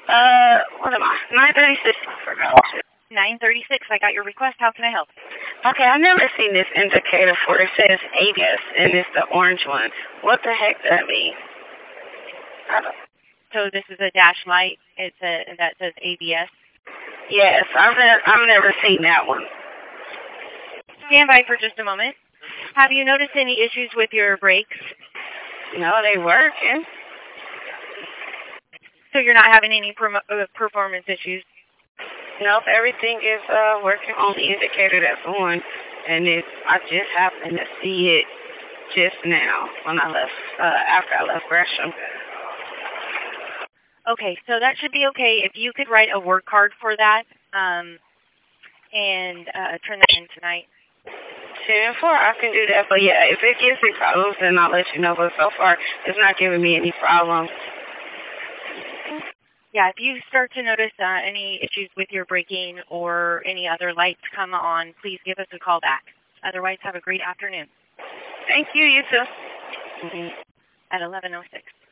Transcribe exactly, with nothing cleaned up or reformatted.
Uh, what am I? nine thirty-six. nine thirty-six, I got your request. How can I help? Okay, I've never seen this indicator for it. It says A B S, and it's the orange one. What the heck does that mean? I don't, So this is a dash light. It's a that says A B S. yes, I've, ne- I've never seen that one. Stand by for just a moment. Have you noticed any issues with your brakes? No, they working. So you're not having any per- uh, performance issues? Nope, everything is uh, working on the indicator that's on, and it's, I just happened to see it just now when I left, uh, after I left Gresham. Okay, so that should be okay. If you could write a work card for that um, and uh, turn that in tonight. ten four, I can do that, but yeah, if it gives me problems, then I'll let you know, but so far, it's not giving me any problems. Yeah, if you start to notice uh, any issues with your braking or any other lights come on, please give us a call back. Otherwise, have a great afternoon. Thank you, you too. At eleven oh six.